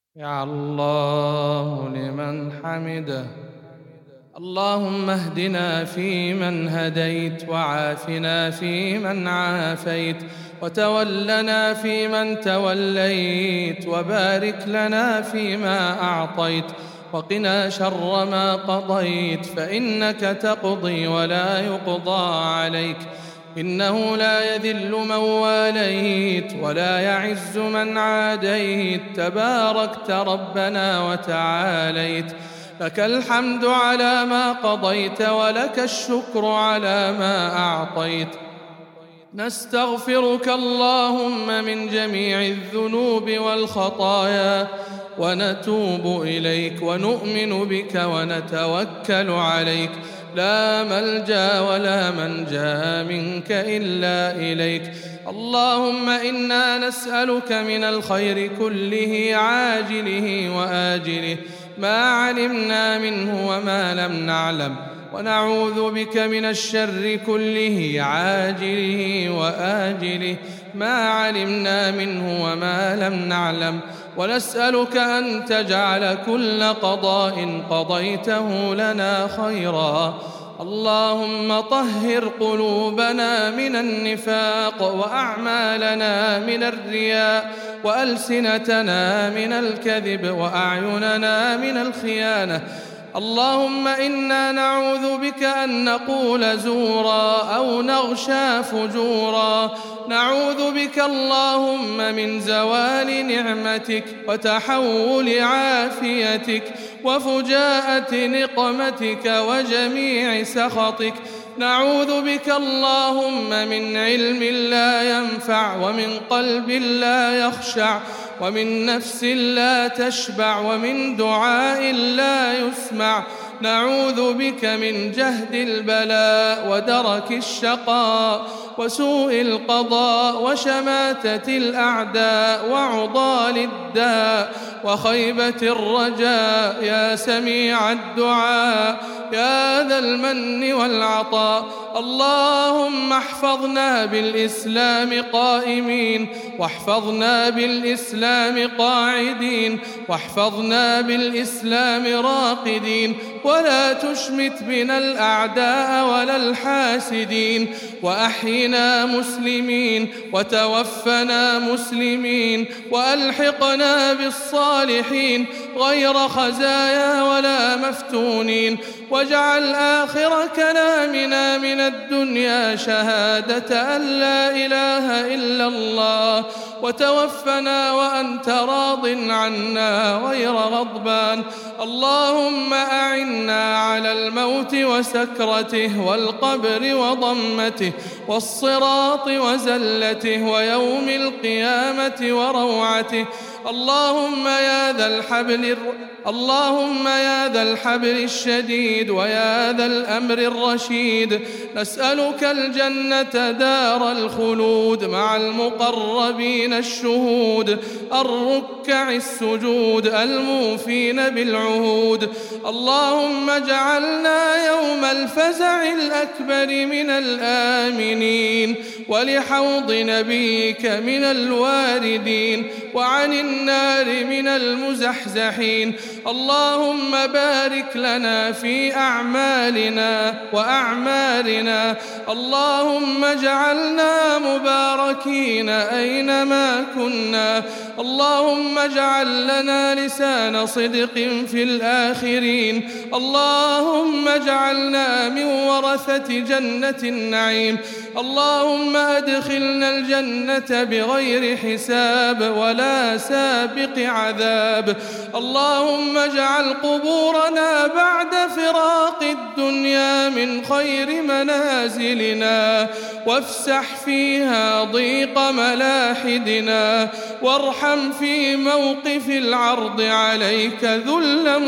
يا الله لمن حمده. اللهم اهدنا فيمن هديت، وعافنا فيمن عافيت، وتولنا فيمن توليت، وبارك لنا فيما أعطيت، وقنا شر ما قضيت، فإنك تقضي ولا يقضى عليك، إنه لا يذل من واليت ولا يعز من عاديت، تباركت ربنا وتعاليت، لك الحمد على ما قضيت، ولك الشكر على ما أعطيت. نستغفرك اللهم من جميع الذنوب والخطايا، ونتوب إليك، ونؤمن بك ونتوكل عليك، لا ملجأ ولا منجا منك إلا إليك. اللهم إنا نسألك من الخير كله عاجله وآجله، ما علمنا منه وما لم نعلم، ونعوذ بك من الشر كله عاجله وآجله، ما علمنا منه وما لم نعلم، ونسألك أن تجعل كل قضاء قضيته لنا خيرا. اللهم طهر قلوبنا من النفاق، وأعمالنا من الرياء، وألسنتنا من الكذب، وأعيننا من الخيانة. اللهم إنا نعوذ بك أن نقول زورا أو نغشى فجورا، نعوذ بك اللهم من زوال نعمتك، وتحول عافيتك، وفجاءة نقمتك، وجميع سخطك. نعوذ بك اللهم من علم لا ينفع، ومن قلب لا يخشع، ومن نفس لا تشبع، ومن دعاء لا يسمع. نعوذ بك من جهد البلاء، ودرك الشقاء، وسوء القضاء، وشماتة الأعداء، وعضال الداء، وخيبة الرجاء، يا سميع الدعاء، يا ذا المن والعطاء. اللهم احفظنا بالإسلام قائمين، واحفظنا بالإسلام قاعدين، واحفظنا بالإسلام راقدين، ولا تشمت بنا الأعداء ولا الحاسدين، وأحينا مسلمين، وتوفنا مسلمين، وألحقنا بالصالحين غير خزايا ولا مفتونين، واجعل آخر كلامنا من الدنيا شهادة أن لا إله إلا الله، وتوفنا وأنت راض عنا غير غضبان. اللهم أعنا على الموت وسكرته، والقبر وضمته، والصراط وزلته، ويوم القيامة وروعته. اللهم يا ذا الحبل الشديد، ويا ذا الأمر الرشيد، نسألك الجنة دار الخلود مع المقربين الشهود، الركع السجود، الموفين بالعهود. اللهم اجعلنا يوم الفزع الأكبر من الآمنين، ولحوض نبيك من الواردين، وعن النار من المزحزحين. اللهم بارك لنا في أعمالنا وأعمارنا. اللهم اجعلنا مباركين أينما كنا. اللهم اجعل لنا لسان صدق في الآخرين. اللهم اجعلنا من ورثة جنة النعيم. اللهم أدخلنا الجنة بغير حساب ولا سابق عذاب. اللهم اجعل قبورنا بعد فراق الدنيا من خير منازلنا، وافسح فيها ضيق ملاحدنا، وارحم في موقف العرض عليك ذل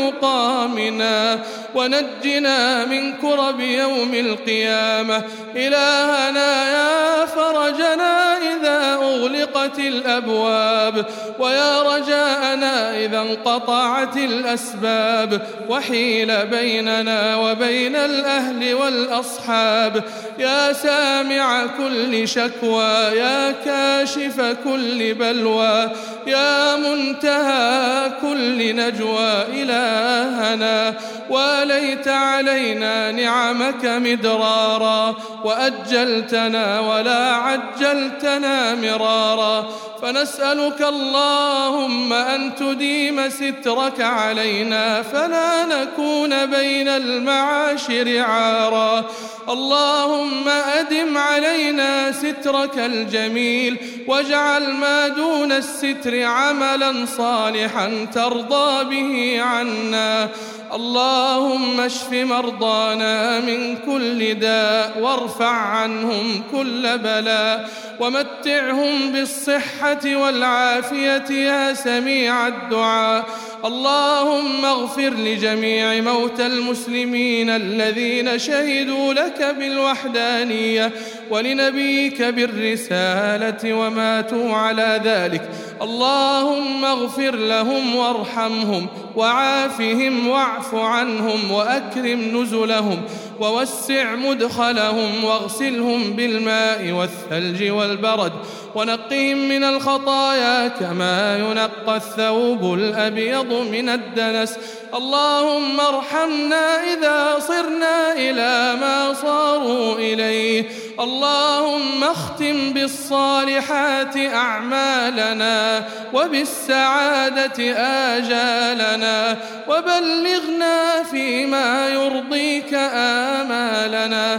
مقامنا، ونجنا من كرب يوم القيامة. إلهنا رجاءنا يا فرجنا إذا أغلقت الأبواب، ويا رجاءنا إذا انقطعت الأسباب وحيل بيننا وبين الأهل والأصحاب. يا سامع كل شكوى، يا كاشف كل بلوى، يا منتهى كل نجوى إلهنا، وليت علينا نعمك مدرارا، وأجلتنا ولا عجلتنا مرارا. فنسألك اللهم أن تديم سترك علينا فلا نكون بين المعاشر عارا. اللهم أدم علينا سترك الجميل، واجعل ما دون الستر عملا صالحا ترضى به عنا. اللهم اشف مرضانا من كل داء، وارفع عنهم كل بلاء، ومتعهم بالصحة والعافية يا سميع الدعاء. اللهم اغفر لجميع موتى المسلمين الذين شهدوا لك بالوحدانية ولنبيك بالرسالة وماتوا على ذلك. اللهم اغفر لهم وارحمهم وعافهم واعف عنهم وأكرم نزلهم ووسع مدخلهم، واغسلهم بالماء والثلج والبرد، ونقهم من الخطايا كما ينقى الثوب الأبيض من الدنس. اللهم ارحمنا إذا صرنا إلى ما صاروا إليه. اللهم اختم بالصالحات أعمالنا وبالسعادة آجالنا، وبلغنا فيما يرضيك آمالنا.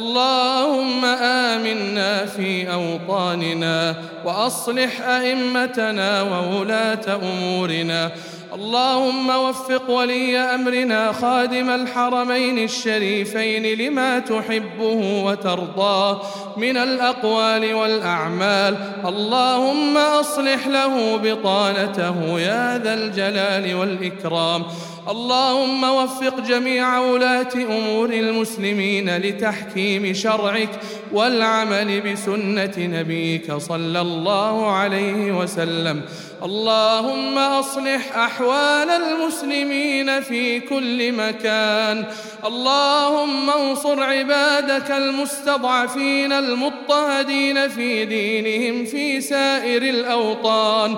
اللهم آمنا في أوطاننا، وأصلح أئمتنا وولاة أمورنا. اللهم وفق ولي أمرنا خادم الحرمين الشريفين لما تحبه وترضاه من الأقوال والأعمال. اللهم أصلح له بطانته يا ذا الجلال والإكرام. اللهم وفق جميع ولاة أمور المسلمين لتحكيم شرعك والعمل بسنة نبيك صلى الله عليه وسلم. اللهم أصلح أحوال المسلمين في كل مكان. اللهم انصر عبادك المستضعفين المضطهدين في دينهم في سائر الأوطان.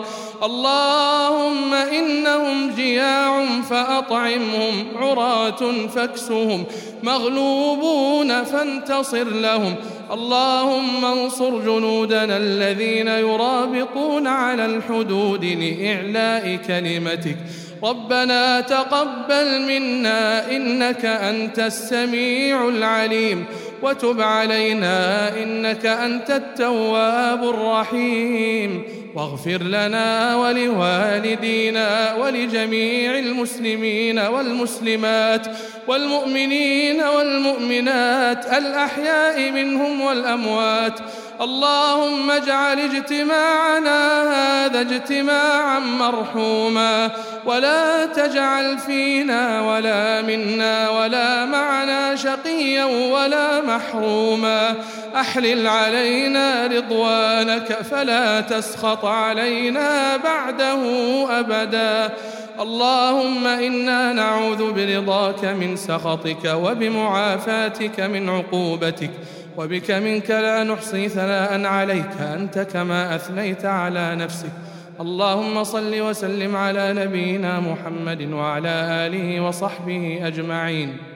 اللهم إنهم جياع فأطعمهم، عراة فاكسهم، مغلوبون فانتصر لهم. اللهم انصر جنودنا الذين يرابطون على الحدود لإعلاء كلمتك. ربنا تقبل منا إنك أنت السميع العليم، وتب علينا إنك أنت التواب الرحيم. واغفر لنا ولوالدينا ولجميع المسلمين والمسلمات والمؤمنين والمؤمنات الأحياء منهم والأموات. اللهم اجعل اجتماعنا هذا اجتماعا مرحوما، ولا تجعل فينا ولا منا ولا معنا شقيا ولا محروما. أحلل علينا رضوانك فلا تسخط علينا بعده أبدا. اللهم إنا نعوذ برضاك من سخطك وبمعافاتك من عقوبتك، وبك منك لا نحصي ثناء عليك أنت كما أثنيت على نفسك. اللهم صل وسلم على نبينا محمد وعلى آله وصحبه أجمعين.